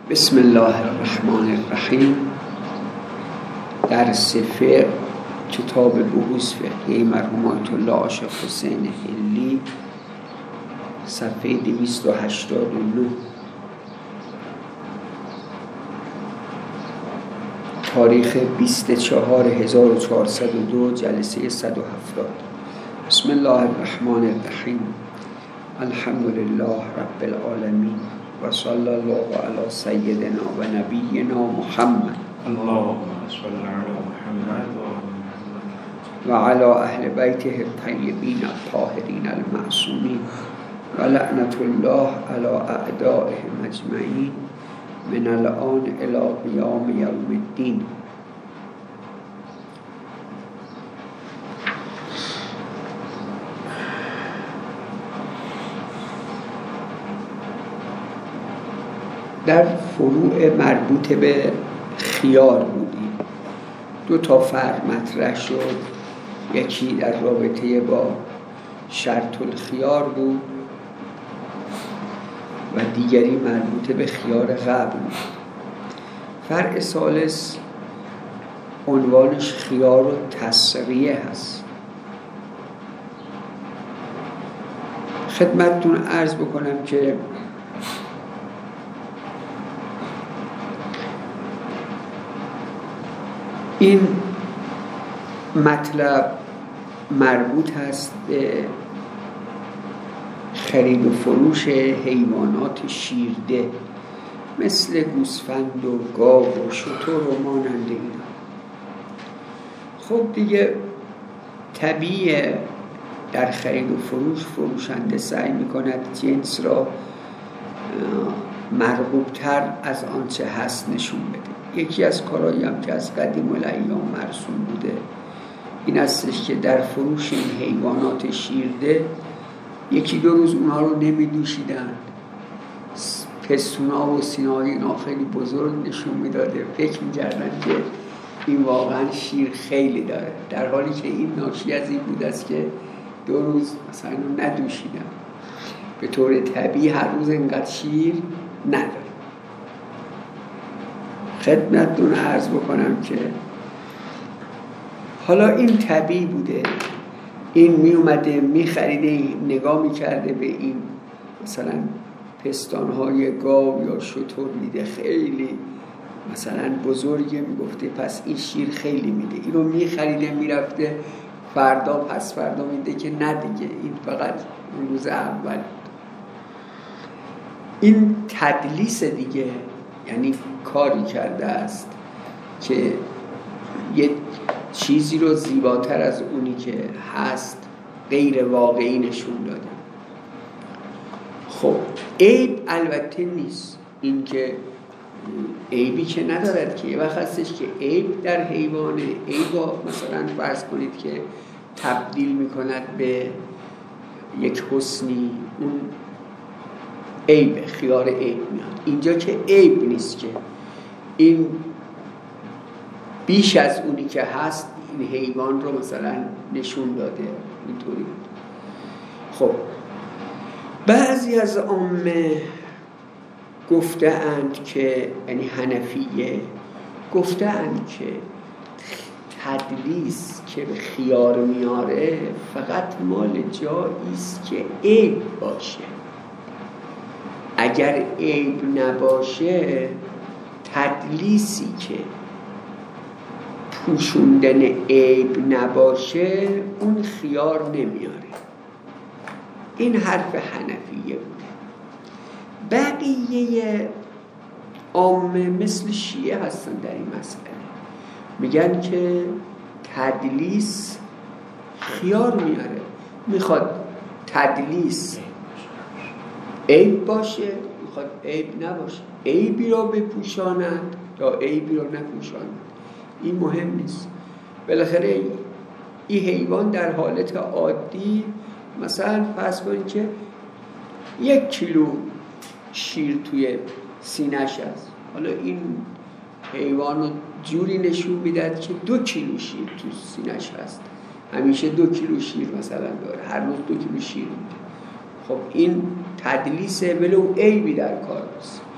بسم الله الرحمن الرحیم. درس فقه کتاب بحوث فقهی مرحوم آیت الله عاشق حسین حلی، صفحه 289. تاریخ 24/1402 جلسه 170. بسم الله الرحمن الرحیم. الحمد لله رب العالمین و صلی الله علی سیدنا و نبینا محمد اللهم صل علی محمد و علی اهل بیته الطیبین الطاهرین المعصومین و لعنت الله علی اعدائهم اجمعین من الان الی قیام یوم الدین. در فروع مربوط به خیار بودیم. 2 فرق مطرح شد. یکی در رابطه با شرط الخیار بود و دیگری مربوط به خیار قبل بود. فرق ثالث عنوانش خیار و تسریه هست. خدمتتون عرض بکنم که این مطلب مربوط هست به خرید و فروش حیوانات شیرده مثل گوسفند و گاو و شتر و مانند اینا. خب دیگه طبیعیه در خرید و فروش فروشنده سعی میکند جنس را مرغوب‌تر از آنچه هست نشون بده. یکی از کارهایی هم که از قدیم الایام مرسوم بوده این هستش که در فروش این حیوانات شیرده 1-2 روز اونها رو نمیدوشیدن. پستونا و سینه‌های اینا خیلی بزرگ نشون میداده. فکر می‌کردن که این واقعا شیر خیلی داره، در حالی که این ناشی از این بود است که 2 روز مثلا ندوشیدن. به طور طبیعی هر روز اینقدر شیر نداره. خدمتتون عرض بکنم که حالا این طبیعی بوده. این می اومده می خریده، نگاه می کرده به این مثلا پستانهای گاو یا شتر، میده خیلی مثلا بزرگه، می گفته پس این شیر خیلی میده. اینو می خریده می رفته، فردا پس فردا میده که نه دیگه این فقط اون روز اول. این تدلیس دیگه، یعنی کاری کرده است که یه چیزی رو زیباتر از اونی که هست غیر واقعی نشون داده. خب عیب البته نیست، این که عیبی که ندارد که. یه وقت هستش که عیب در حیوانه، عیب مثلا فرض کنید که تبدیل میکند به یک حسنی، اون عیب، خیار عیب میاد. اینجا که عیب نیست، که این بیش از اونی که هست این حیوان رو مثلا نشون داده. اینطوری بود. خب بعضی از عامه گفته اند که، یعنی حنفیه گفته اند که تدلیس که به خیار میاره فقط مال جایی است که عیب باشه. اگر عیب نباشه، تدلیسی که پوشوندن عیب نباشه اون خیار نمیاره. این حرف حنفیه بوده. بقیه عامه مثل شیعه هستن در این مسئله، میگن که تدلیس خیار میاره. میخواد تدلیس عیب باشه، میخواد عیب نباشه. عیبی را بپوشانند یا عیبی را نپوشانند، این مهم نیست. بالاخره این حیوان در حالت عادی مثلا فرض کنید که 1 کیلو شیر توی سینه‌ش هست. حالا این حیوان رو جوری نشون میداد که 2 کیلو شیر توی سینه‌ش هست. همیشه 2 کیلو شیر مثلا داره، هر روز 2 کیلو شیر میده. خب این تدلیسه، ولو عیبی در کار نیست.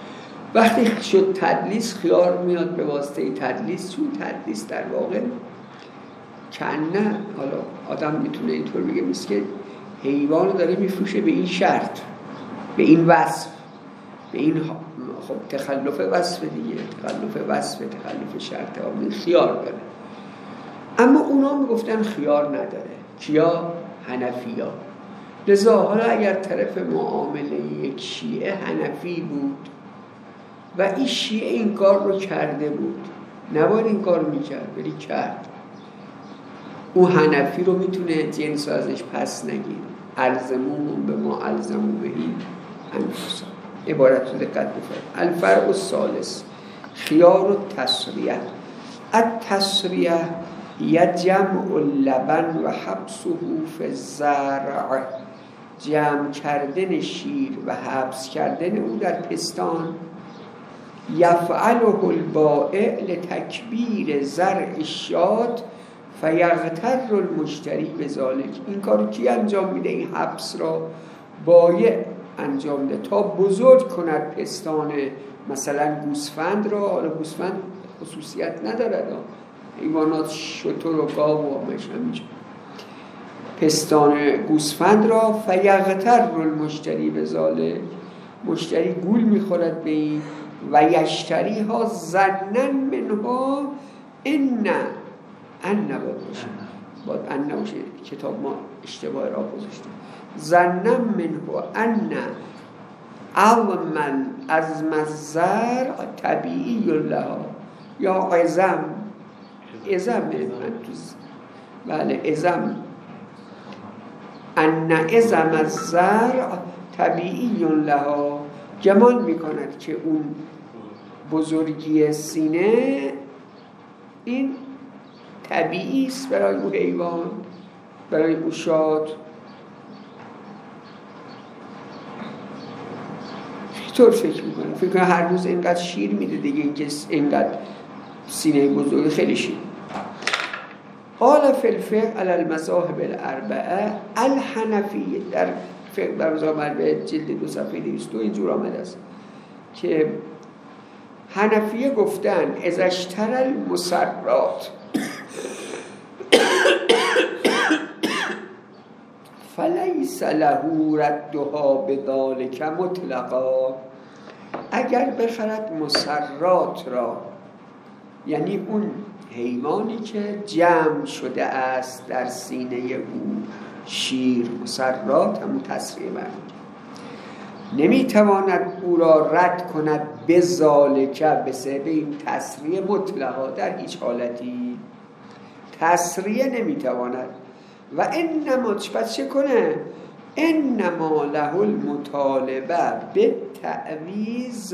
وقتی شد تدلیس، خیار میاد به واسطه تدلیس، چون تدلیس در واقع کنه، حالا آدم میتونه اینطور بگه، مثل که حیوان داره میفروشه به این شرط، به این وصف، به این خب تخلف وصف دیگه، تخلف وصف، تخلف شرط، این خیار داره. اما اونا میگفتن خیار نداره. کیا؟ حنفی‌ها. لذا حالا اگر طرف معامله یک شیعه حنفی بود و این شیعه این کار رو کرده بود، نباید این کار رو میکرد، ولی کرد، اون حنفی رو میتونه جنس ازش پس نگیر. الزموهم به ما الزمو بهی انفسهم. عبارت رو دقت بفرمایید. الفرع الثالث خیار التسریه. التسریه یجمع اللبن و حبسه فی الزرع. جمع کردن شیر و حبس کردن او در پستان. یفعله البائع لتکبیر زرع الشاة فیغتر المشتری بذالک. این کارو کی انجام میده؟ این حبس را بایع انجام ده تا بزرگ کند پستان مثلا گوسفند را. حالا گوسفند خصوصیت ندارد، حیوانات شتر و گاو و همش پستان گوسفند را. فیغتر المشتری بذالک، مشتری گول میخورد به این. و یشتری ها ظنا منها ان باید ان نباشه، کتاب ما اشتباه را گذاشته. ظنا منها ان عظم الزرع طبیعی لها یا عظم بله عظم ان عظم الزرع طبیعی لها. گمان میکند که اون بزرگی سینه این طبیعی است برای اون حیوان، برای اون شاد. طور فکر میکنه، فکر کنه هر روز اینقدر شیر میده دیگه، اینکه اینقدر سینه بزرگ خیلی شیر. قال فی الفقه علی المذاهب الاربعه الحنفی. در فقه بر مذاهب الاربعه جلد 2 صفحه 202 اینجور آمده است که حنفیه گفتن اذا اشتری المسرات فلیس له ردها بذلک مطلقا. اگر بخرد مسرات را، یعنی اون حیوانی که جمع شده است در سینه او شیر، مسرات همون تسریه برد، نمیتواند او را رد کند به ذالک، به سبب این تسریه مطلقا، در هیچ حالتی تسریه نمیتواند. و انما پس چه کنه؟ انما له المطالبه به تعویض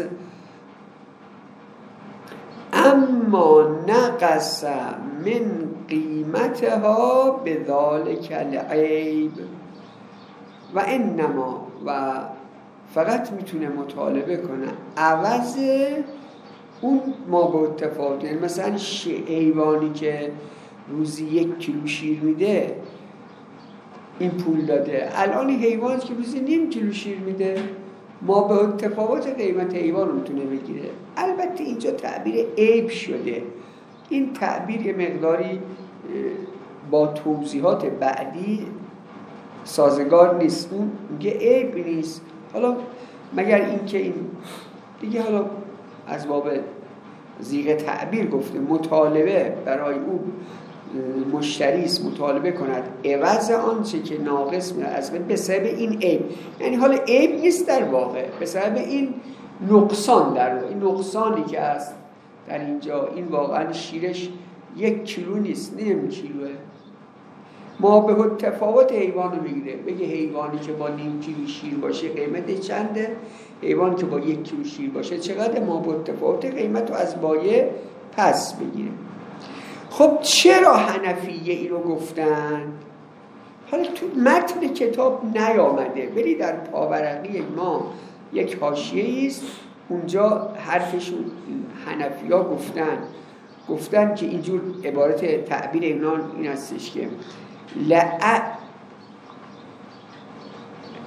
اما نقص من قیمتها به ذالک العیب. و انما و فقط میتونه مطالبه کنه عوض اون ما به اتفاق. یعنی مثلا حیوانی که روزی 1 کیلو شیر میده این پول داده، الان حیوانی که روزی 0.5 کیلو شیر میده ما به تفاوت قیمت حیوان رو میتونه بگیره. البته اینجا تعبیر عیب شده، این تعبیر یه مقداری با توضیحات بعدی سازگار نیست. اون میگه عیب نیست، حالا مگر این که این دیگه حالا از باب زیغ تعبیر گفته مطالبه برای اون مشتری است مطالبه کند عوض آنچه که ناقص میاد از به سبب این عیب. یعنی حالا عیب نیست در واقع، به سبب این نقصان، در واقع این نقصانی که هست در اینجا، این واقعا شیرش 1 کیلو نیست، 0.5 کیلوه. ما به تفاوت حیوان رو میگیره، بگه حیوانی که با 0.5 کیلو شیر باشه قیمت چنده، حیوان که با 1 کیلو شیر باشه چقدر، ما به تفاوت قیمت رو از بایع پس بگیره. خب چرا حنفیه ای رو گفتن؟ حالا تو متن کتاب نیامده، ولی در پاورقی ما یک حاشیه‌ای است، اونجا حرفشون حنفی‌ها گفتن که اینجور عبارت تعبیر این هستش که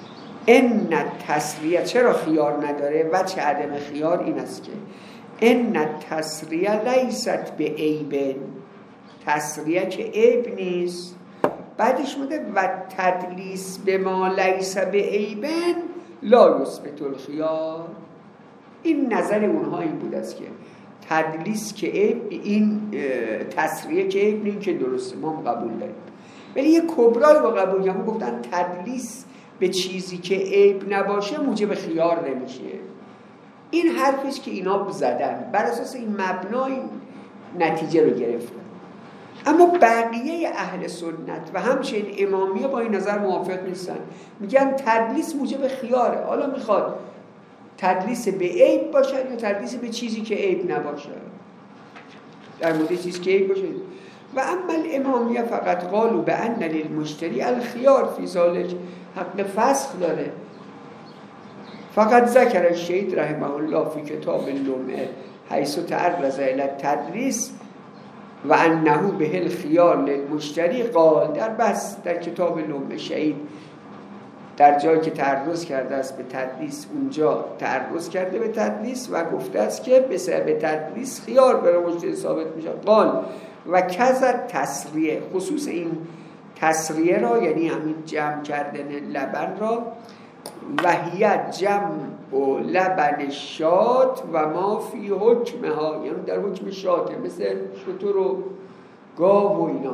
ان تسریه، چرا خیار نداره؟ وجه عدم خیار این است که ان تسریه لیست به عیب، تسریه که عیب نیست. بعدش میگه و تدلیس به ما لیس به عیب لا یثبت الخیار. این نظر اونها این بود است که تدلیس که عیب، این تسریه که عیب نیست، که درسته ما قبول داریم، ولی یه کبرای رو قبول داریم. گفتن تدلیس به چیزی که عیب نباشه موجب خیار نمیشه. این حرفش که اینا زدن بر اساس این مبنا این نتیجه رو گرفتن. اما بقیه اهل سنت و همچنین امامیه با این نظر موافق نیستن، میگن تدلیس موجب خیاره. حالا میخواد تدلیس به عیب باشه یا تدلیس به چیزی که عیب نباشه، در مورد چیزی که عیب باشه. و اما الامامیه فقط قالوا بأن للمشتری الخيار فی ذلک، حق فسخ داره. فقط ذکر الشیخ رحمه الله فی کتاب اللمعه حیث تعرض الی التدلیس و انه به الخيار للمشتری قال، در کتاب لمعه شهید در جایی که تعرض کرده است به تدلیس، اونجا تعرض کرده به تدلیس و گفته است که به تدلیس خیار برای مشتری ثابت میشه. قال و کذا تسریه، خصوص این تسریه را یعنی همین جمع کردن لبن را، و هی جمع و لبن شات و ما فی حکمها، یعنی در حکم شاته، مثل شتر و گاو و اینا.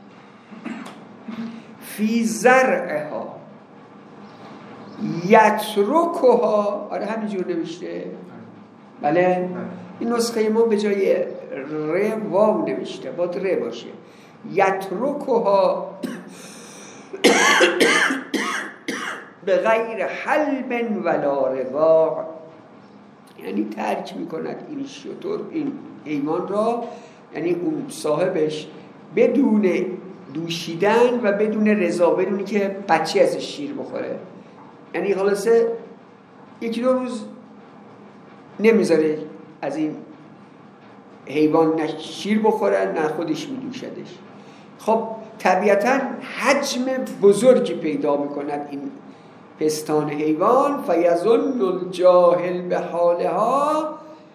فی زرعها یترکها، آره همینجور نوشته، بله این نسخه ما به جای ر واو نوشته، باید ر باشه. یترکها به غیر حلب ولا رضاع، یعنی ترک میکند این شتر، این حیوان را، یعنی اون صاحبش، بدون دوشیدن و بدون رضا، بدونی که بچه ازش شیر بخوره. یعنی خلاصه یکی دو روز نمیذاره از این حیوان نه شیر بخورن نه خودش میدوشدش. خب طبیعتا حجم بزرگی پیدا میکند این پستان حیوان. فیظن الجاهل به حالها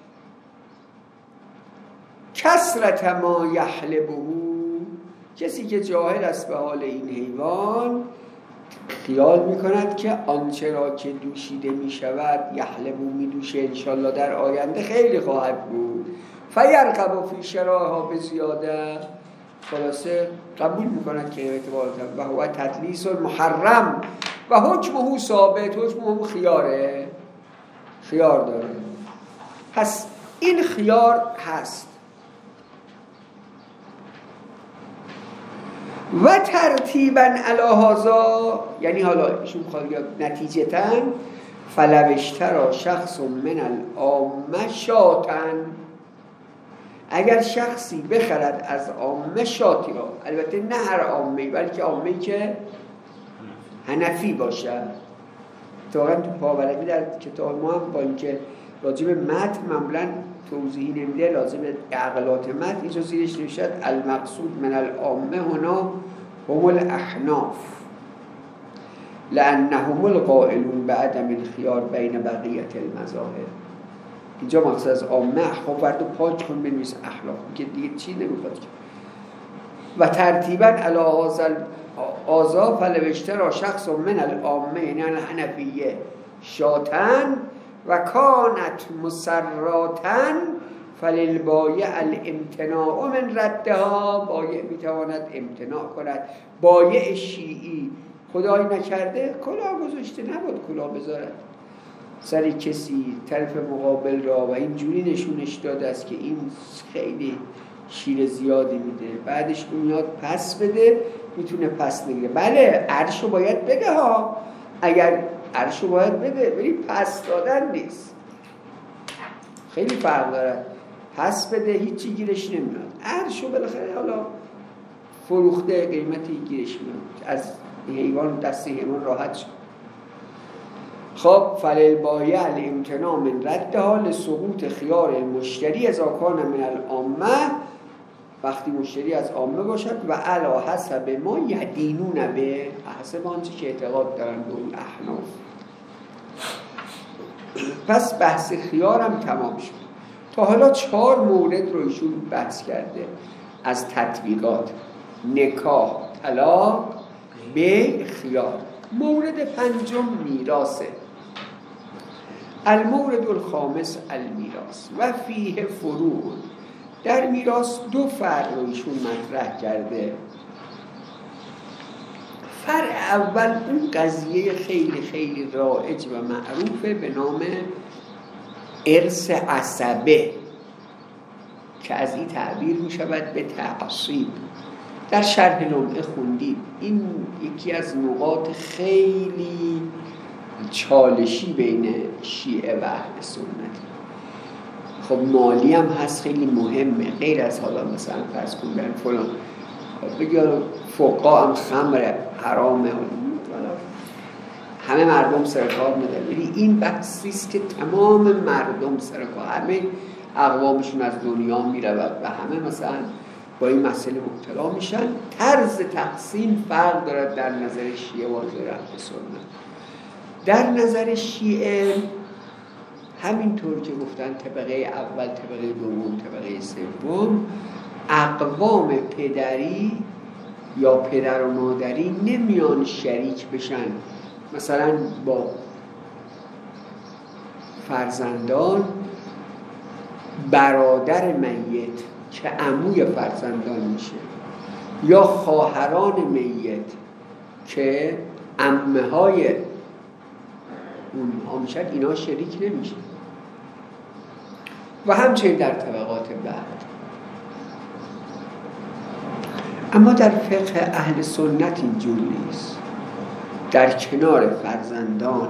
کثرت ما یحلبه، کسی که جاهل است به حال این حیوان خیال میکند که آنچه را که دوشیده میشود یحلبه، میدوشه، انشالله در آینده خیلی خواهد بود. فیرغب فی شرائها به زیاده، خلاصه قبول میکند که اعتبارات و هو تدلیس المحرم و حکمه ثابت، حکمه خیاره، خیار داره. پس این خیار هست. و ترتیبا علی هذا، یعنی حالا ایشون میخواد نتیجتا فلو اشتری شخص من العامه شاتن، اگر شخصی بخرد از عامه شاتی را، البته نه هر عامه بلکه عامه‌ای که حنفی باشه. اتفاقا تو پاورقی در کتاب ما هم با اینکه راجب متن معمولا توضیحی نمیده، لازم اقلات متن اینجا زیرش نوشته المقصود من العامه هنا هم الاحناف لانهم القائلون بعدم الخيار بین بقیه المذاهب. اینجا مقصد از عامه، خب وردو پاک کن بنویس احلاف که دیگه چی نمیخواد که. و ترتیبا علی آزا فلوشتر شخص من العامه یعنی الحنفیه شاتن و کانت مسراتن فللبایع الامتناع من ردها، بایع میتواند امتناع کند. بایع شیعی خدای نکرده کلاه گذاشته، نباید کلاه بذارد سر کسی طرف مقابل را و اینجوری نشونش داده است که این خیلی شیر زیادی میده، بعدش میاد پس بده، میتونه پس بگیره. بله عرشو باید بده ها، اگر عرشو باید بده، ولی پس دادن نیست، خیلی فرق دارد. پس بده هیچی گیرش نمیاد، عرشو بالاخره حالا فروخته قیمتی گیرش میاد، از حیوان دست حیوان راحت شد. خب فللبایع الامتناع من ردها لسقوط خیار المشتری اذا کان من العامه، وقتی مشتری از عامه باشد و علی حسب ما یدینون به، حسب آنچه که اعتقاد دارن به اون احناف. پس بحث خیار هم تمام شد. تا حالا 4 مورد رو ایشون بحث کرده از تطبیقات: نکاح، طلاق، بیع، خیار. مورد 5 میراثه. المورد الخامس المیراث و فیه فروع. در میراث 2 فرع رو ایشون مطرح کرده. فرع اول اون قضیه خیلی خیلی رایج و معروفه به نام ارث عصبه که از این تعبیر می شود به تعصیب. در شرح لمعه خوندید. این یکی از نقاط خیلی چالشی بین شیعه و اهل سنت. خب مالی هم هست، خیلی مهمه، غیر از حالا مثلا فرض کنن فلان بگی فقها هم خمر حرامه، همه مردم سرکار میدن. ولی این بحثی است که تمام مردم سرکار، همه اقوامشون از دنیا میرود و همه مثلا با این مسئله مبتلا میشن. طرز تقسیم فرق دارد در نظر شیعه و اهل سنت. در نظر شیعه همینطور که گفتن طبقه اول، طبقه دوم، طبقه سوم، اقوام پدری یا پدر و مادری نمیان شریک بشن مثلا با فرزندان برادر میت که عموی فرزندان میشه یا خواهران میت که عمه های اونها میشن، اینا شریک نمیشن. و همچنین در طبقات بعد. اما در فقه اهل سنت اینجور نیست. در کنار فرزندان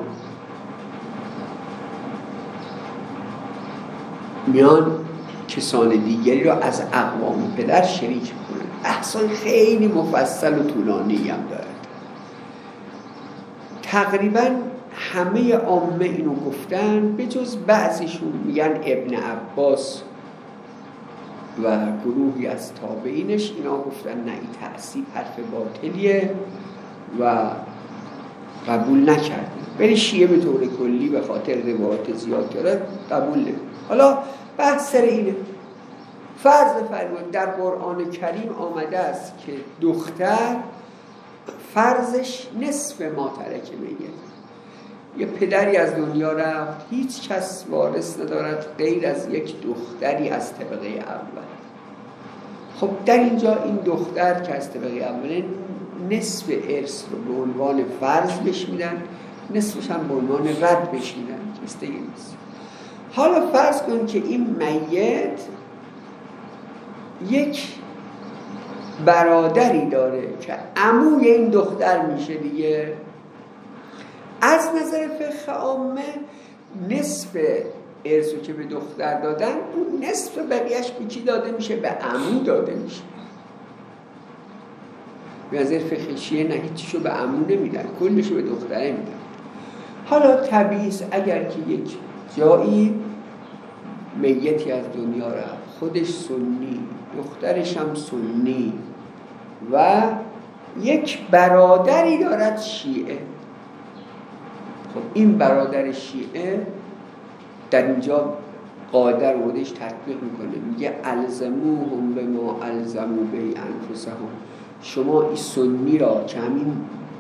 میان کسان دیگری را از اقوام پدر شریک کنند. بحثای خیلی مفصل و طولانی هم دارد. تقریبا همه عامه اینو گفتن به جز بعضیشون میگن ابن عباس و گروهی از تابعینش، اینا گفتن نه، این تعصیب حرف باطلیه و قبول نکردن. ولی شیعه به طور کلی به خاطر روایات زیاد داره قبول نمی‌کنه. حالا بحث سر اینه. فرض فرمایید در قرآن کریم آمده است که دختر فرضش نصف ما ترک میگه. یه پدری از دنیا رفت، هیچ کس وارث ندارد غیر از یک دختری از طبقه اول. خب در اینجا این دختر که از طبقه اول نصف ارث رو به عنوان فرض بهش میدن، نصفش هم به عنوان رد بهش میدن. حالا فرض کن که این میت یک برادری داره که عموی این دختر میشه دیگه. از نظر فقه عامه نصف ارثو که به دختر دادن، اون نصف بقیهش به کی داده میشه؟ به عمو داده میشه. به نظر فقه شیعه نه، هیچیشو به عمو نمیدن، کلشو به دختره میدن. حالا طبیعی است اگر که یک جایی میتی از دنیا رفت، خودش سنی، دخترش هم سنی و یک برادری دارد شیعه، خب این برادر شیعه در اینجا قادر خودش تطبیق میکنه، میگه الزموهم بما الزموا به انفسهم. شما این سنی را که همین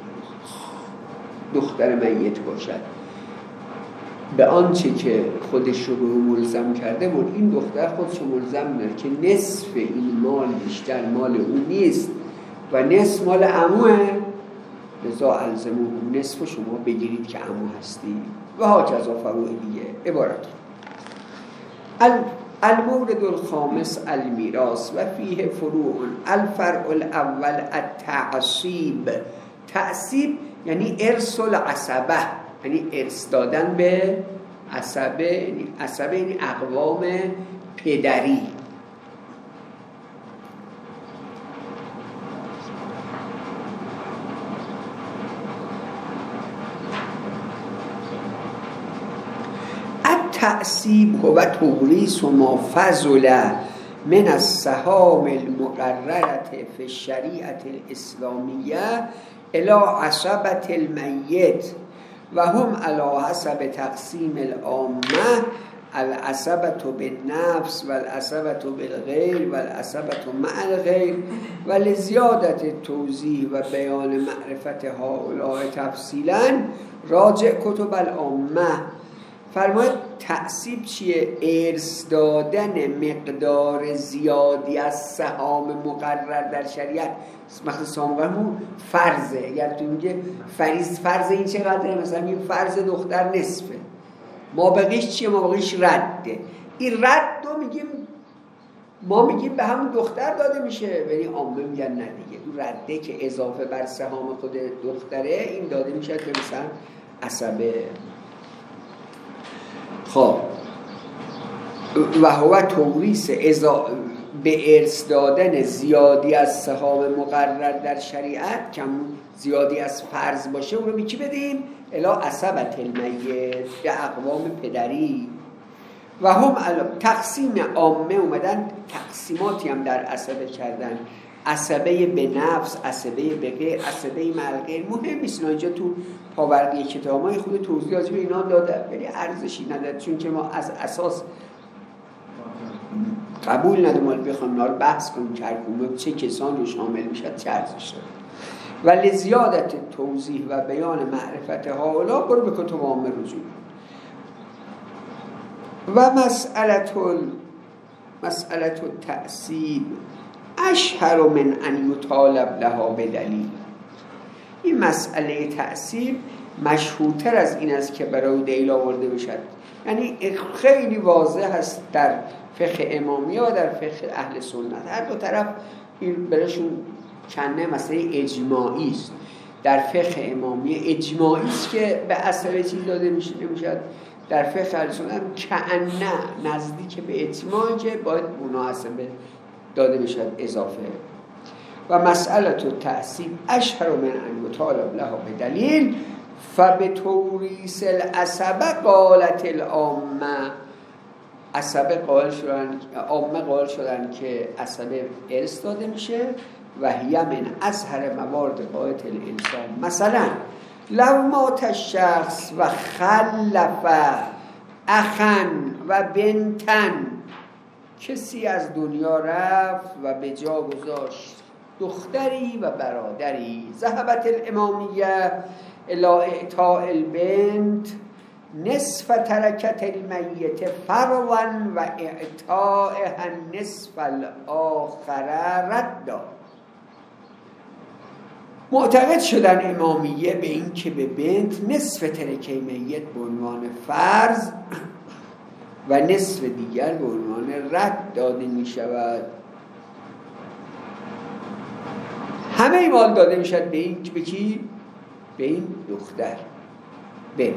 دختر میت باشد به آنچه که خودش رو به ملزم کرده بود، این دختر خودش رو ملزم داره که نصف این مال بیشتر مال اون نیست و نصف مال عموه، لذا الزموهم، نصف شما بگیرید که عمو هستی و ها کذا فروع دیگه عبارت. المورد الخامس المیراث و فیه فروع. الفرع الاول التعصیب. تعصیب یعنی ارث العصبه، یعنی ارث دادن به عصبه. عصبه یعنی اقوام پدری. التعصیب هو توریث ما فضل من السهام المقررة فی الشریعة الاسلامیه الى عصبة المیت و هم علی حسب تقسیم العامه العصبة بالنفس والعصبة بالغیر والعصبة مع الغیر و لزیادت توضیح و بیان معرفت هؤلاء تفصیلا راجع کتب العامه. فرماید تعصیب چیه؟ ارث دادن مقدار زیادی از سهام مقرر در شریعت. مثلا سهام مقرر فرضه، اگر تو میگه فرض این چقدره، مثلا این فرض دختر نصفه، ما بقیش چیه؟ ما بقیش رده. این رد رو میگیم، ما میگیم به همون دختر داده میشه، ولی عامه میگن نه دیگه، اون رده که اضافه بر سهام خود دختره این داده میشه که مثلا عصبه. خب و هو توریث به ارث دادن زیادی از سهام مقرر در شریعت، کم زیادی از فرض باشه، اون رو به کی بدیم؟ الا عصبت المیت، به اقوام پدری. و هم تقسیم عامه اومدن تقسیماتی هم در عصبه کردن، عصبه به نفس، عصبه به غیر، عصبه ملغیر. مهم نیست، اینجا تو پاورقی کتابای خود توضیح راجع به اینا داده، ولی ارزشی نداره، چون که ما از اساس قبول نداریم بخوام اینا رو بحث کنیم چه کسان رو شامل میشه، چه ارزش داره. ولی زیادت توضیح و بیان معرفت هاولا برو به کتب عامه رجوع. و مسئله التعصیب اشهر من ان یطالب لها بدلیل. این مسئله تعصیب مشهورتر از این است که برای دلیل آورده بشد. یعنی خیلی واضح است در فقه امامی و در فقه اهل سنت، هر دو طرف این برشون کنه مسئله اجماعی است. در فقه امامی اجماعی است که به عصبه چیز داده نمیشد، در فقه اهل سنت کأنه نزدیک به اجماعی که باید مناسبه داده بشد اضافه. و مسئله تعصیب اشهر من ان یطالب لها بدلیل فبتوریث العصبه قالت العامه. عصبه قائل شدن، عامه قائل شدن که عصبه ارث داده میشه و هی من ازهر موارد قایت الانسان. مثلا لو مات الشخص و خلف اخن و بنتن، کسی از دنیا رفت و به جا گذاشت دختری و برادری. ذهبت الامامیه الى اعطاء البنت نصف ترکت المیت فروا و اعطائها النصف الاخر ردا. معتقد شدن امامیه به این که به بنت نصف ترکه میت به عنوان فرض و نصف دیگر به عنوان رد داده می شود. همه مال داده می شود به این، به کی؟ به این دختر بنت.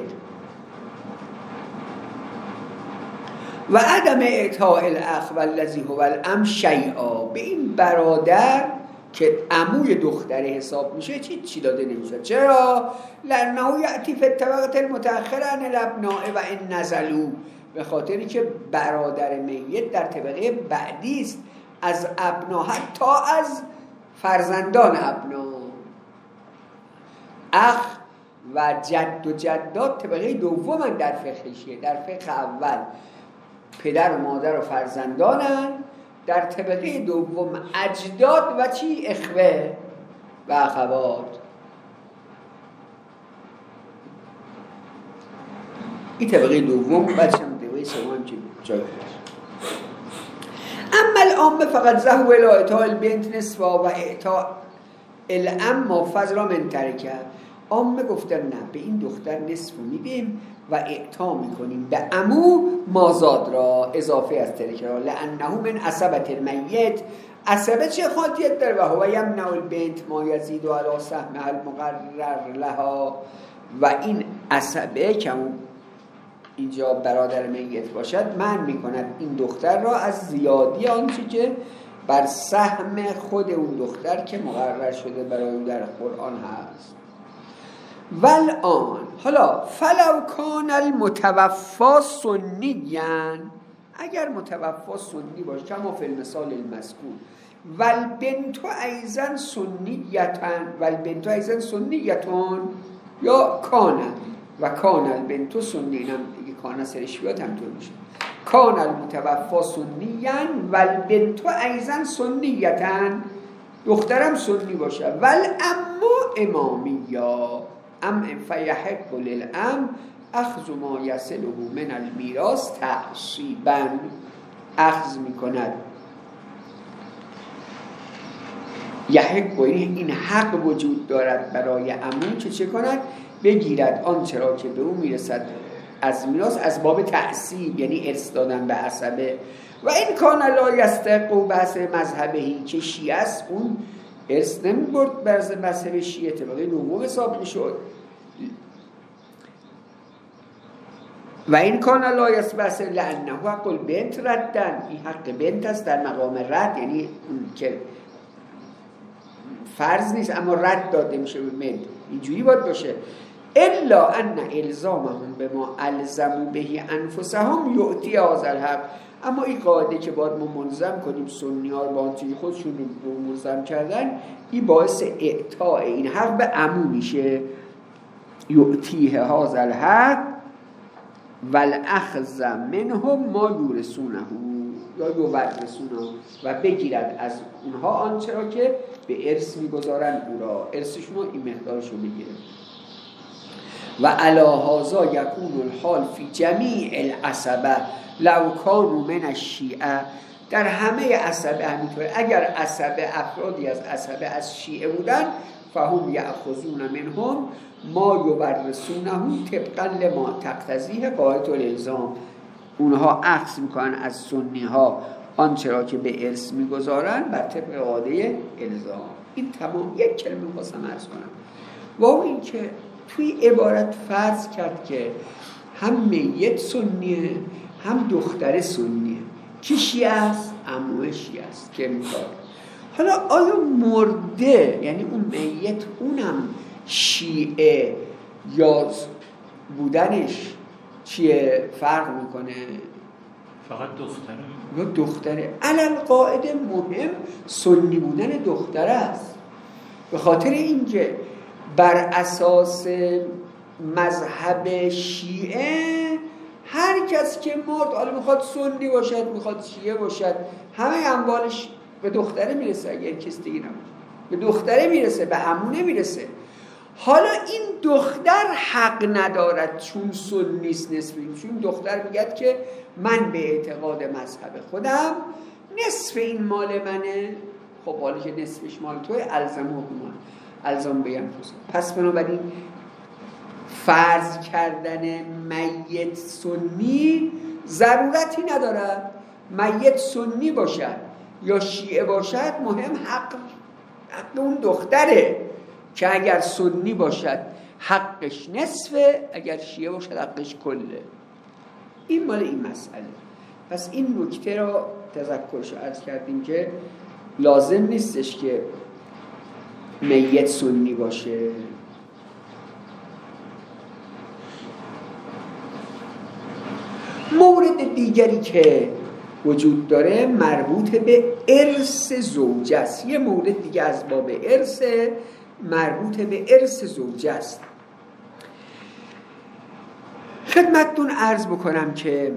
و عدم اعطاء الاخ والذی هو الام شیئا، به این برادر که عموی دختر حساب میشه چی داده نمیشه. چرا؟ لانه یأتی فی الطبقه المتأخره عن الابناء و ان نزلوا، به خاطری که برادر میت در طبقه بعدی است از ابنا، حتی از فرزندان ابنا. اخ و جد و جدات طبقه دوم در فقهشه. در فقه اول پدر و مادر و فرزندانن، در طبقه دوم اجداد و چی؟ اخوه و اخوات. این طبقه دوم، بعدش هم طبقه سوم که جای خودش. اما العامه فقط ذهب الی اعطاء البنت نصفا و اعطاء العم فضلا من ترکه. عامه گفتن نه، به این دختر نصف رو میدیم و اعطا میکنیم به عمو مازاد را اضافه از ترکه را، لانه من عصبت المیت. عصبه چه خاطیت داره؟ و هو یمنع البنت ما یزید و علی سهمها المقرر لها. و این عصبه که اینجا برادر میت باشد منع میکند این دختر را از زیادی آنچه که بر سهم خود اون دختر که مقرر شده برای اون در قرآن هست. والآن حالا فلو کان المتوفا سنیاً، اگر متوفا سنی باشه کما فی المثال المذکور، والبنت ایضا سنیتون یا کانه و کان البنت سنی، اینم دیگه کان سرش بیاد همطور میشه. کان المتوفا سنیاً و البنت ایضا سنیتاً، دخترم سنی باشه. ول امو امامیا ام فیحق للام اخذ ما یصله من المیراث تعصیباً، اخذ میکند یحق، این حق وجود دارد برای عمو که چه کند؟ بگیرد آنچه را که به او میرسد از میراث از باب تعصیب، یعنی ارث دادن به عصبه. و این کان لا یستحق بحث مذهبی، که شیعه است اون ارث نمیبرد بر مذهب شیعه، طبقه نوم حساب میشد. و این کان لا یستحق لانه حق البنت ردن، این حق بنت است در مقام رد، یعنی که فرض نیست اما رد داده میشه به مد، اینجوری باید باشه. الا ان الزامهم بما الزموا به انفسهم یؤتی هذا الحق، اما این قاعده که باید ما ملزم کنیم سنی ها با آنچه خودشون رو ملزم کردن، این باعث اعطاء این حق به عمو میشه. یؤتیه هذا الحق والاخذ منهم ما یورثونه یا یورثونه، و بگیرد از اونها آنچه را که به ارث میگذارن او را، ارثشون رو این مقدارشو بگیره. و علی هذا یکون الحال فی جمیع العصبه لو کانوا من الشیعه، در همه عصبه همینطوره. اگر عصبه افرادی از عصبه از شیعه بودن فهم یأخذون منهم ما یورثونه طبقا لما تقتضیه قاعده الالزام، اونها اخذ میکنن از سنی ها آنچه را که به ارث میگذارن بر طبق قاعده الزام. این تمام. یک کلمه خواستم عرض کنم، و این که توی عبارت فرض کرد که هم میت سنیه هم دختر سنیه، کی شیعه است؟ عمو شیعه است که میخواد. حالا آیا مرده یعنی اون میت اونم شیعه یا بودنش چیه فرق میکنه؟ فقط دختره یا دختره. علل قاعده مهم سنی بودن دختره است، به خاطر اینکه بر اساس مذهب شیعه هر کس که مرد، حالا میخواد سنی باشد میخواد شیعه باشد، همه اموالش به دختره میرسه. اگر کس دیگه نبود به دختره میرسه، به عمو نمیرسه. حالا این دختر حق ندارد چون سنیست نصفی، چون دختر میگه که من به اعتقاد مذهب خودم نصف این مال منه. خب حالا که نصفش مال توی الزام بگم پس بنابراین فرض کردن میت سنی ضرورتی ندارد. میت سنی باشد یا شیعه باشد، مهم حق اون دختره که اگر سنی باشد حقش نصفه، اگر شیعه باشد حقش کله. این مال این مسئله. پس این نکته را تذکرش عرض کردیم که لازم نیستش که میت سنی باشه. مورد دیگری که وجود داره مربوط به ارث زوجه است. یه مورد دیگه از باب ارث مربوط به ارث زوجه است. خدمتتون عرض بکنم که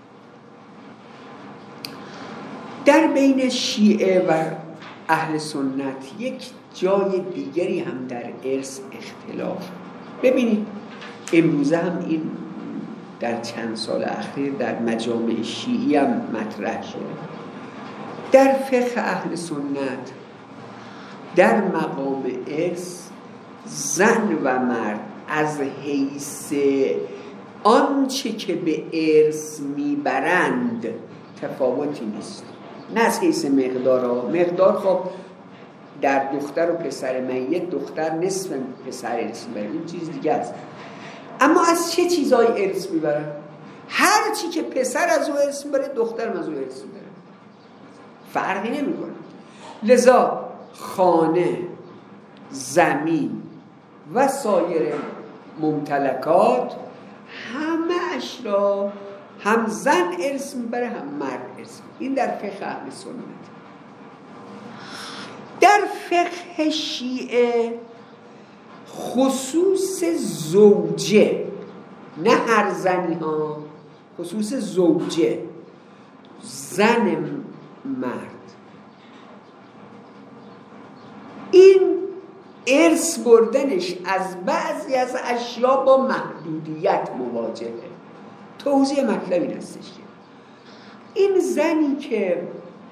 در بین شیعه و اهل سنت یک جای دیگری هم در ارث اختلاف. ببینید امروزه هم این در چند سال اخیر در مجامع شیعی هم مطرح شده. در فقه اهل سنت در مقام ارث زن و مرد از حیث آنچه که به ارث میبرند تفاوتی نیست. نه از حیث مقدار خب در دختر و پسر میت دختر نصف پسر ارث میبره، این چیز دیگه است. اما از چه چیزای ارث میبرن؟ هر چی که پسر از او ارث میبره دختر از او ارث میبره، فرقی نمیکنه. لذا خانه، زمین و سایر ممتلکات همه اش را هم زن ارث میبره هم مرد ارث. این در فقه اهل سنت. در فقه شیعه خصوص زوجه نه هر زنی ها، خصوص زوجه، زن مرد، این ارث بردنش از بعضی از اشیا با محدودیت مواجهه. توضیح مطلب این هستش که این زنی که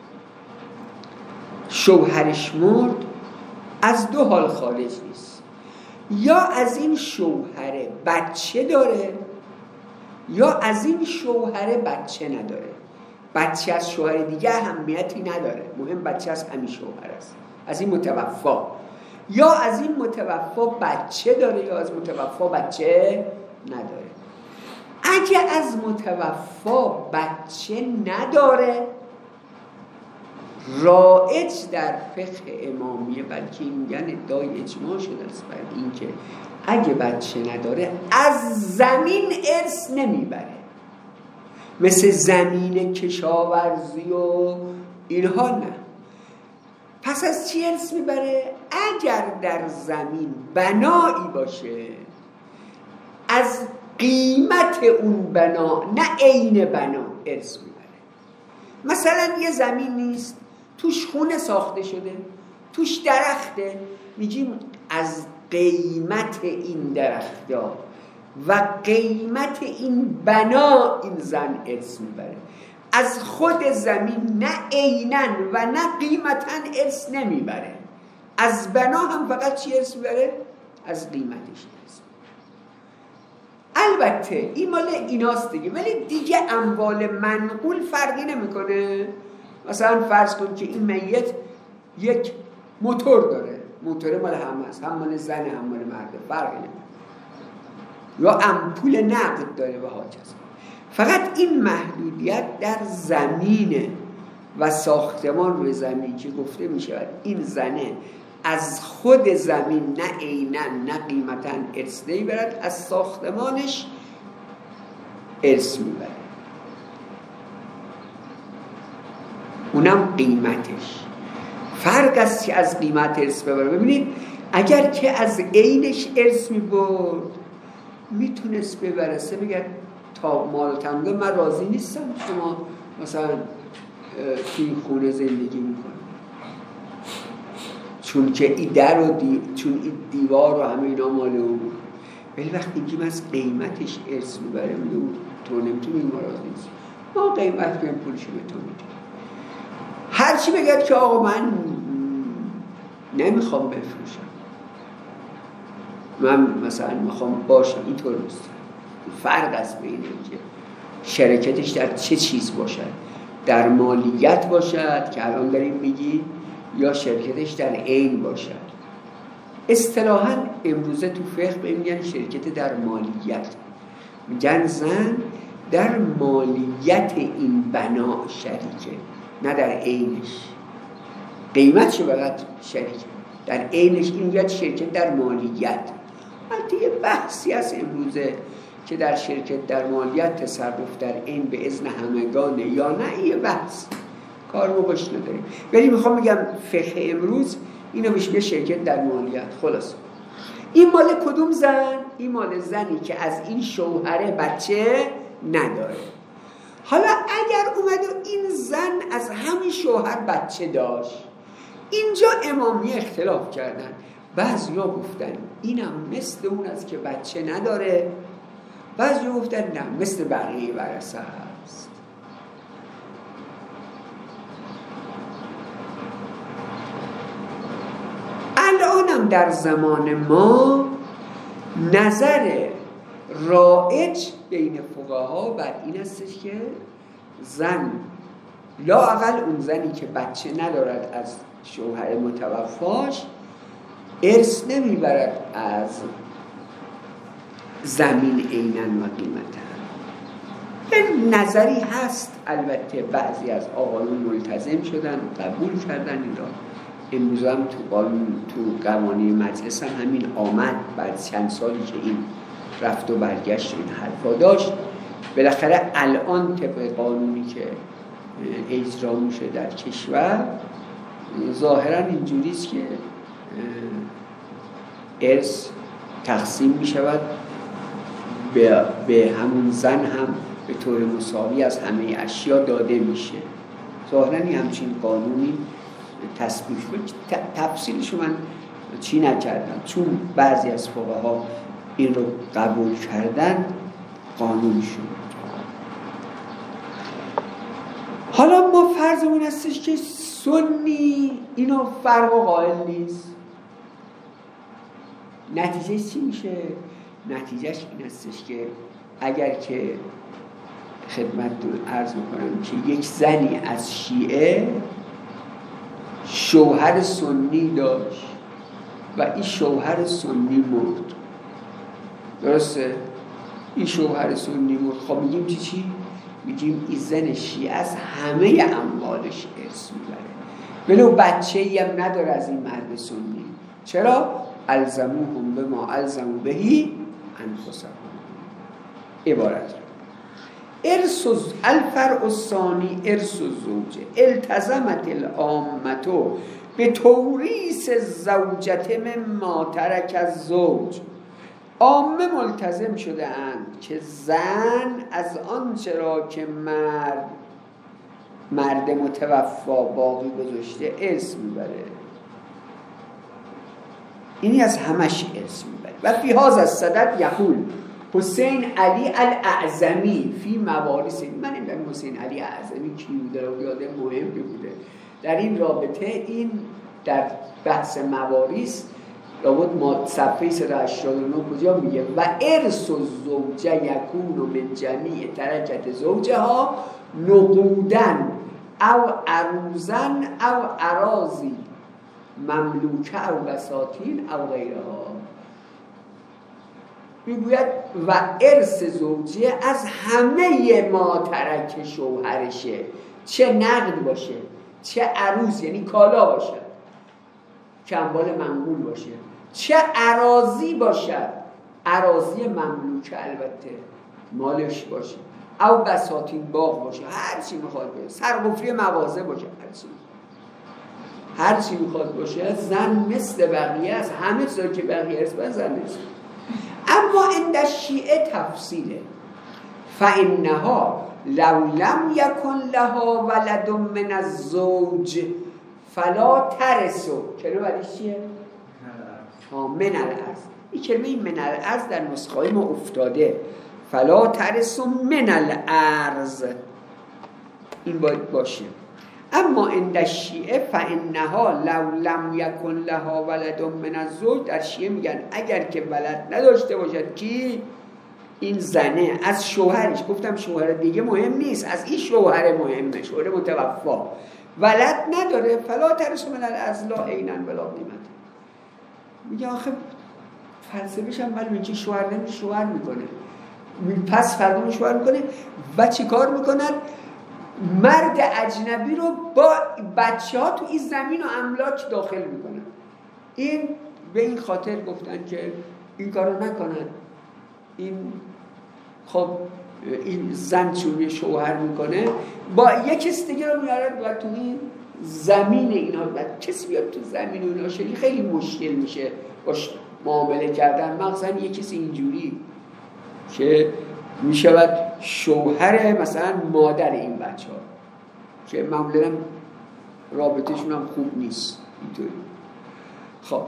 شوهرش مرد از دو حال خارج نیست، یا از این شوهر بچه داره یا از این شوهر بچه نداره. بچه از شوهر دیگه اهمیتی نداره، مهم بچه از همین شوهر است، از این متوفا، یا از این متوفا بچه داره یا از متوفا بچه نداره. اگه از متوفا بچه نداره، رایج در فقه امامیه، بلکه میگن ادعای اجماع شده است بر این که اگه بچه نداره از زمین ارث نمیبره، مثل زمین کشاورزی و اینها نه. پس از چی ارث میبره؟ اگر در زمین بنایی باشه، از قیمت اون بنا، نه عین بنا، ارث میبره. مثلا یه زمین نیست، توش خونه ساخته شده، توش درخته، میگیم از قیمت این درخت‌ها و قیمت این بنا این زن ارث میبره. از خود زمین نه عیناً و نه قیمتاً ارث نمیبره. از بنا هم فقط چی ارث میبره؟ از قیمتش ارث. البته این مال ایناست دیگه، ولی دیگه اموال منقول فرقی نمیکنه. مثلا فرض کن که این میت یک موتور داره، موتور مال همه است، هم مال زن هم مال مرده، فرقی نمیکنه. یا امپول نقد داره و هاکذا. فقط این محدودیت در زمینه و ساختمان روی زمین که گفته می شود این زنه از خود زمین نه عیناً نه قیمتاً ارث نمیبرد، از ساختمانش ارث میبره، اونم قیمتش. فرق است که از قیمت ارث ببره. ببینید اگر که از عینش ارث میبرد میتونست ببرسه بگه تا مال تمگه من راضی نیستم شما مثلا توی این خونه زندگی میکنه، چون که این در و چون این دیوار و همه اینا مال اون بود. ولی وقتی که از قیمتش ارث میبره میگه تو نمیتونی این راضی نیست، ما قیمت کنیم پولشو به تو میدیم. هرچی بگد که آقا من نمیخوام بفروشم، من مثلا میخوام باشم، اینطور نیست. فرق است بین اینکه شرکتش در چه چیز باشد، در مالیت باشد که الان داریم میگی، یا شرکتش در عین باشد. اصطلاحاً امروزه تو فقه میگن شرکت در مالیت، میگن زن در مالیت این بنا شریکه، نه در عینش. قیمتش فقط شریکه، در عینش این میگن شرکت در مالیت. البته یه بحثی از امروزه که در شرکت در مالیت تصرف در عین به اذن همگانه یا نه، یه بحث کار رو باش نداریم. ولی میخوام بگم فقه امروز اینو بهش میگه شرکت در مالیت. خلاص این مال کدوم زن؟ این مال زنی که از این شوهر بچه نداره. حالا اگر اومد و این زن از همین شوهر بچه داشت، اینجا امامی اختلاف کردن. بعضیا گفتن اینم مثل اون است که بچه نداره، بعضیا گفتن نه مثل بقیه ورثه هست. الانم در زمان ما نظر رایج بین فقها بر این استش که زن لااقل اون زنی که بچه ندارد از شوهر متوفاش ارث نمیبرد از زمین عیناً و قیمتاً. این نظری هست، البته بعضی از آقایون ملتزم شدن قبول کردن این را. امروز هم تو قوانین مجلس هم همین آمد، بعد چند سالی که این رفت و برگشت این حرفا داشت. بالاخره الان طبق قانونی که اجرا میشه در کشور ظاهرا اینجوریست که ارث تقسیم میشود به همون زن هم به طور مساوی از همه اشیا داده میشه. ظاهراً همچین قانونی تصویب شد. تفصیلش من چی نکردم چون بعضی از فقها این رو قبول کردن قانون شد. حالا ما فرضمون هستش که سنی اینو فرق و قائل نیست. نتیجه چی میشه؟ نتیجهش این هستش که اگر که خدمتتون عرض میکنم که یک زنی از شیعه شوهر سنی داشت و این شوهر سنی مرد، درسته؟ این شوهر سنی مرد، خب میگیم چی؟ میگیم این زن شیعه از همه اموالش ارث میبره ولو بچه‌ای هم نداره از این مرد سنی. چرا؟ الزموهم بما الزموا بهی انفسهم. عبارت ارث الفرع الثانی ارث الزوجه التزمت العامة به توریث الزوجة مما ترک الزوج. عامه ملتزم شده اند که زن از آنچه را که مرد متوفا باقی گذاشته ارث میبره، اینی از همش ارث میبره. و فی هذا الصدد یقول حسین علی الاعظمی فی موارث. من نمیدونم حسین علی اعظمی کی بوده و یاد مهمی بوده در این رابطه. این در بحث موارث لابد ما صفحه 189 کجا میگه و ارث الزوجه یکون من جمیع ترکت زوجها نقودن او عروزن او اراضی مملوکه او بساطین او غیرها. میگوید و ارث زوجه از همه ما ترک شوهرشه، چه نقد باشه چه عروض یعنی کالا باشه که اموال منقول باشه، چه اراضی باشد، اراضی مملوکه البته مالش باشه، او بساطین باغ باشه، هر چی میخواد باشه، سرقفلی مغازه باشه، هر چی میخواد باشه. زن مثل بقیه از همه چیزا که بقیه ارث بر زن نیست. اما عند شیعه تفصیله. فانها لو لم یکن لها ولد من الزوج فلا ترثو. کلمه بعدش چیه؟ من الارض. این کلمه من الارض در نسخه‌های ما افتاده. فلا ترثو من الارض، این باید باشه. اما عند شیعه فانها لو لم یکن لها ولد من الزوج. در شیعه میگن اگر که ولد نداشته باشد کی؟ این زنه از شوهرش، گفتم شوهر دیگه مهم نیست، از این شوهر مهمه، شوهر متوفا ولد نداره، فلا ترث من الارض لا عینا ولا قیمت. میگه آخه فلسفه‌ش هم ولی میگه شوهر نمیشه، شوهر میکنه، پس فردا شوهر میکنه و چی کار میکنن؟ مرد اجنبی رو با بچه ها تو این زمین و املاک داخل میکنن. این به این خاطر گفتن که این کارو نکنن. این خب این زن چون شوهر میکنه با یک کس دیگه رو میارن و تو این زمین اینا و کسی بیاد تو زمین اینا شدی خیلی مشکل میشه باش معامله کردن. مخصوصا یک کسی اینجوری که میشود شوهر مثلا مادر این بچه ها که معمولا رابطهشون هم خوب نیست اینطوری. خب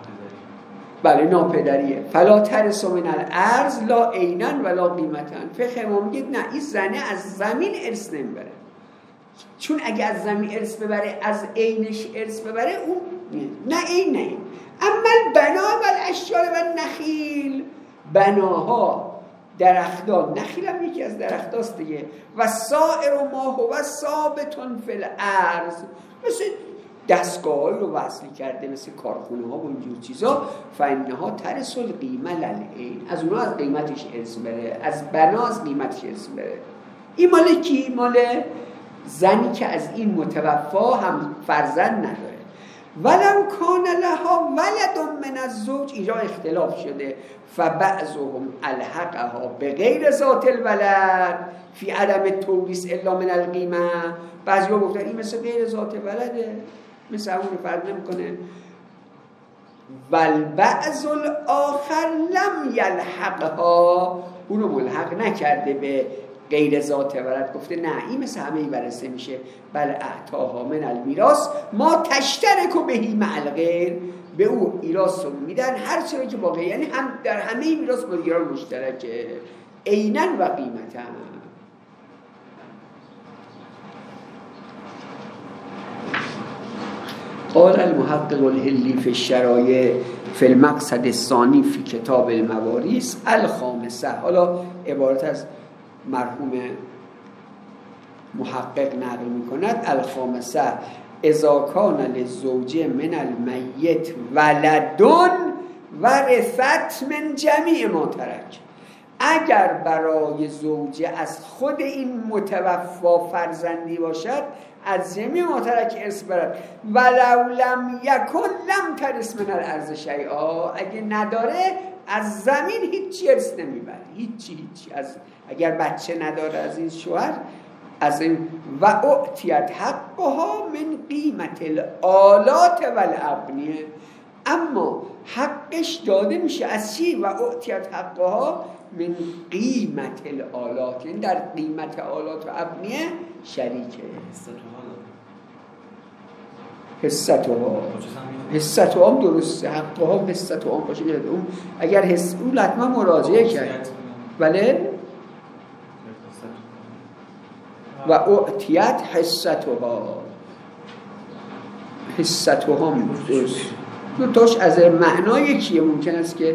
بله ناپدریه. فلا ترث من الارض لا عینا ولا قیمتا. فقه ما میگه نه، این زنه از زمین ارث نمیبره، چون اگه از زمین ارث ببره از عینش ارث ببره اون نه عین نه. اما بنا و الاشجار و نخیل، بناها درختان، نخیل هم یکی از درختاست دیگه، و سائر ما هو ثابتون فی الارض، مثل دستگاه‌هایی رو وصل کرده مثل کارخونه ها و اینجور چیزا. فانها ترث القیمه للعین، از اونها از قیمتش ارث بره، از بنا از قیمتش ارث بره. این مال کی؟ مال زنی که از این متوفا هم فرزند نداره. ولو کان لها ولد من الزوج، اینجا اختلاف شده، فبعضهم الحقها بغیر ذات الولد فی عدم توریث الا من القیمه. بعضیا گفتن این مثل غیر ذات ولده، مثل اون فرق نمیکنه. والبعض الاخر لم یلحقها، اونو ملحق نکرده به غیر ذات ولد، گفته نه این مثل همه برسه میشه. بل اعطاها من المیراث ما تشترک بهی مع الغیر، به او میراث رو میدن هر چیزی که باقی، یعنی هم در همه میراث با دیگران مشترکه عینا و قیمتا. قال المحقق الهلی فی الشرایع فی المقصد الثانی فی کتاب الموارث الخامسه. حالا عبارت از مرحوم محقق نقل میکند: الخامسه اذا کان للزوجه من المیت ولدون ورثت من جمیع ما ترک، اگر برای زوجه از خود این متوفا فرزندی باشد از جمیع ما ترک ارث برد. ولو لم یکن لم ترث من الارض شیئا، اگه نداره از زمین هیچی ارث نمیبره، هیچی. اگر بچه نداره از این شوهر، از این و اعطیت حقها من قیمت الآلات والابنیه، اما حقش داده میشه از چی؟ و اعطیت حقها من قیمت الآلات، یعنی در قیمت آلات و ابنیه شریکه. حصتها هم درسته، حقها حصتها هم باشه. اون اگر حس اون لطمه مراجعه کرد بله و اعطیت حصتها هم درست. دوتاش از معنای کیه ممکن است که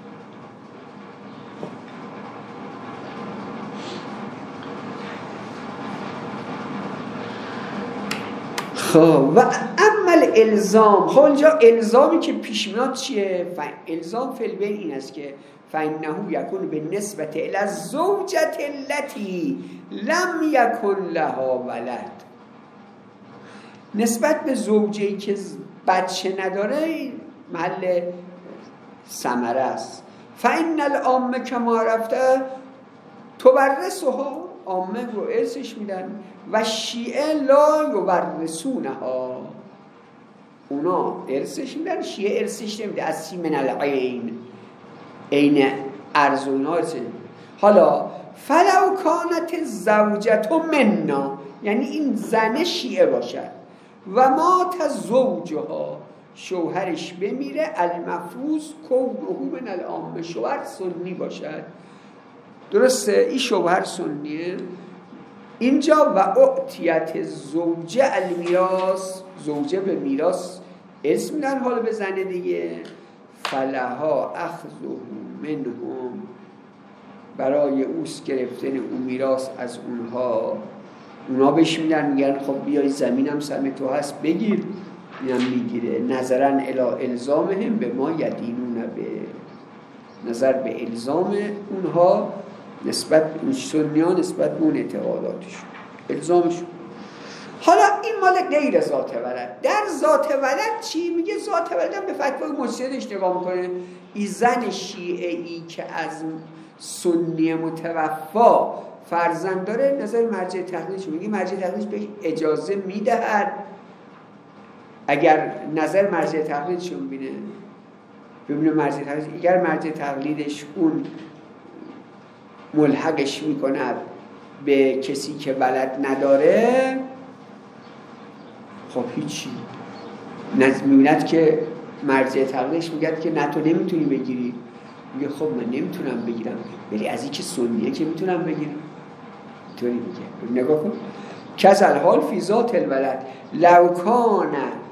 و اما الالزام، خب اینجا الزامی که پیش میاد چیه؟ الزام فی البین این است که فانه یکون بالنسبه الی الزوجه التي لم یکن لها ولد، نسبت به زوجه‌ای که بچه نداره محل ثمره است. فان العامه کما رفته تورثها، عامه رو ارثش میدن و شیعه لا یورثونها، اونا ارثش میدن، شیعه ارثش نمیده. از سی من العین، عین ارز و اونا ارثش. حالا فلو کانت زوجت منا، یعنی این زن شیعه باشد و مات زوجها، شوهرش بمیره، المفروض کونه من العامه، شوهر سنی باشد، درسته؟ این شوهر سنیه. اینجا و اعطیت زوجه المیراث، زوجه به میراث ارث میدن حالا به زن دیگه. فلها اخذه منهم، برای اوست گرفتن اون میراث از اونا بهش میدن، میگن خب بیای زمینم سهم تو هست بگیر، اینم میگیره. نظرا الی الزامهم به ما یدینون، به نظر به الزام اونها نسبت اون سنیان، نسبت به اون اعتقاداتشون، الزامشون. حالا این مال غیر ذات ولد. در ذات ولد چی میگه؟ ذات ولد هم به فتوای مجتهدش نگاه میکنه. این زن شیعه ای که از سنی متوفا فرزند داره، نظر مرجع تقلیدش میگه مرجع تقلیدش بهش اجازه میدهد، اگر نظر مرجع تقلیدش ببینه مرجع تقلیدش، اگر مرجع تقلیدش اون ملحقش میکنه به کسی که ولد نداره، خب هیچی. میبیند که مرجع تقلیدش میگه که نه تو نمیتونی بگیری، میگه خب من نمیتونم بگیرم، ولی از این که سنیه که میتونم بگیرم. طوری میگه. نگاه کن، کذل حال فی ذات الولد لو کان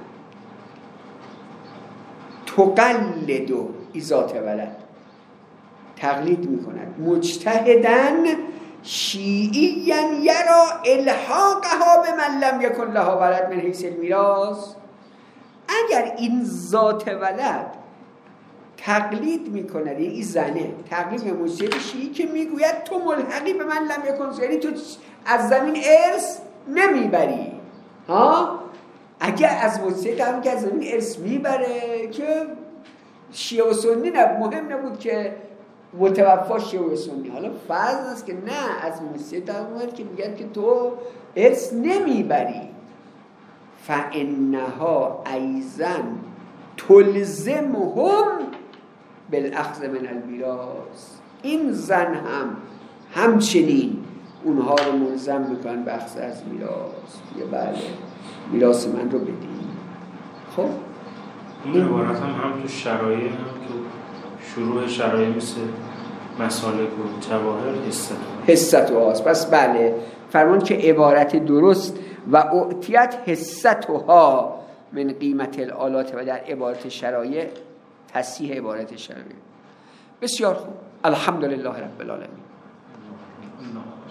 تقلد ذات ولد، تقلید میکند مجتهدن شیعیا یرا الحاقها به من لم یکن لها ولد من حیث المیراث. اگر این ذات ولد تقلید میکنه، این زنه تقلید به مجتهد شیعی که میگوید تو ملحقی به من لم یکن، یعنی تو از زمین ارث نمیبری. اگر از مجتهد هم که از زمین ارث میبره که شیعه و سنی مهم نبود که متوفا شیعه و سنی، حالا فرض است که نه، از مجتهد هم که میگن که تو ارث نمیبری. فانها ایضا تلزمهم بالاخذ من المیراث. این زن همچنین اونها رو ملزم میکنن به اخذ از میراث. یه بله میراث من رو بدین. خب این عبارت هم تو شرایع، هم تو شروع شرایع مثل مسالک و جواهر حصتها. پس بله فرمان که عبارت درست و اعطیت حصتها من قیمت الآلات و در عبارت شرایع تصحیح عبارت شرایع. بسیار خوب. الحمدلله رب العالمین.